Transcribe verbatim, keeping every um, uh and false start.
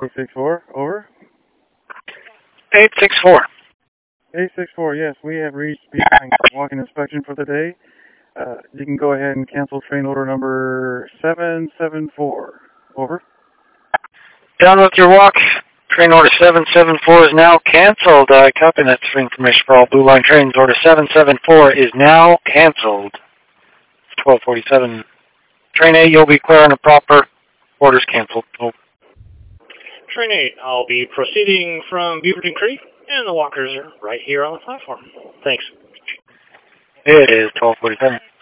eight six four, over. eight six four. eight six four, yes, we have reached behind walk-in inspection for the day. Uh, you can go ahead and cancel train order number seven seven four, over. Down with your walk. Train order seven seven four is now canceled. I copy that for information for all Blue Line trains. Order seven seven four is now canceled. twelve forty-seven. Train eight, you'll be clear on the proper. Orders canceled. Over. Train eight, I'll be proceeding from Beaverton Creek, and the walkers are right here on the platform. Thanks. It is twelve forty-seven.